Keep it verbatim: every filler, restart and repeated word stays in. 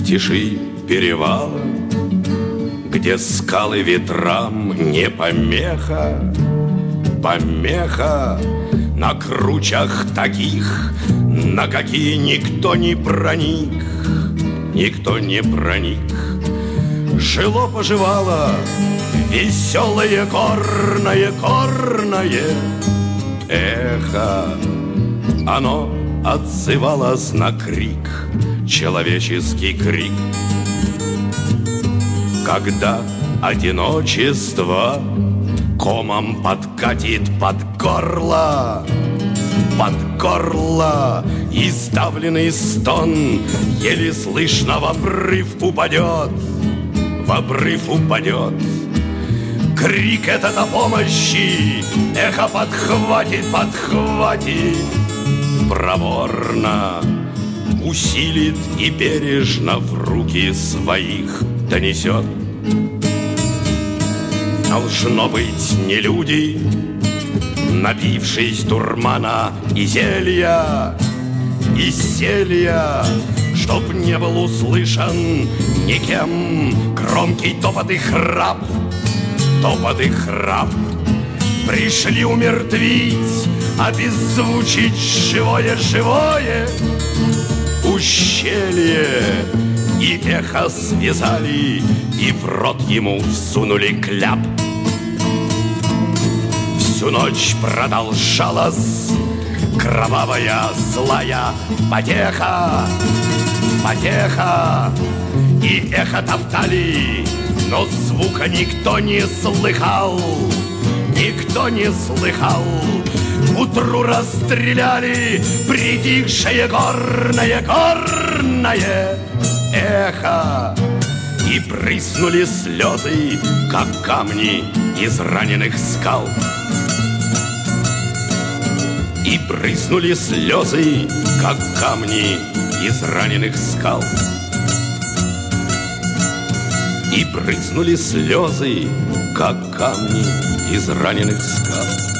тиши перевала, где скалы ветрам не помеха, помеха на кручах таких, на какие никто не проник, никто не проник. Жило-поживало веселое горное, горное эхо. Оно отзывалось на крик, человеческий крик. Когда одиночество комом подкатит под горло, под горло, и сдавленный стон еле слышно в обрыв упадет, в обрыв упадет. Крик этот о помощи эхо подхватит, подхватит, проворно усилит и бережно в руки своих донесет. Должно быть, не люди, напившись дурмана и зелья, и зелья, чтоб не был услышан никем громкий топот и храп, топот и храп. Пришли умертвить, обеззвучить живое-живое ущелье. И эхо связали, и в рот ему всунули кляп. Всю ночь продолжалась кровавая злая потеха, потеха. И эхо топтали, но звука никто не слыхал, никто не слыхал. Утру расстреляли притихшее горное, горное эхо. И брызнули слезы, как камни из раненых скал. И брызнули слезы, как камни из раненых скал. И брызнули слезы, как камни из раненых скал.